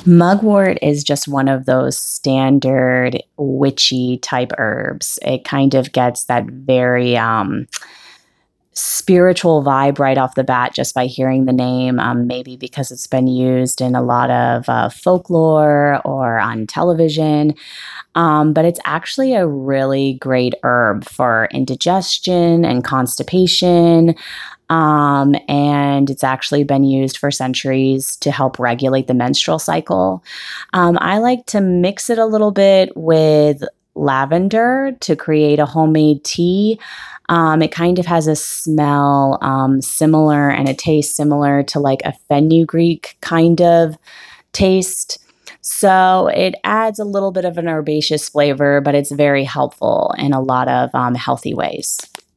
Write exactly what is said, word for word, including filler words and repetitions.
Mugwort is just one of those standard witchy type herbs. It kind of gets that very um, spiritual vibe right off the bat just by hearing the name, um, maybe because it's been used in a lot of uh, folklore or on television. Um, but it's actually a really great herb for indigestion and constipation. Um, and it's actually been used for centuries to help regulate the menstrual cycle. Um, I like to mix it a little bit with lavender to create a homemade tea. Um, it kind of has a smell um, similar and a taste similar to like a fenugreek kind of taste. So it adds a little bit of an herbaceous flavor, but it's very helpful in a lot of um, healthy ways.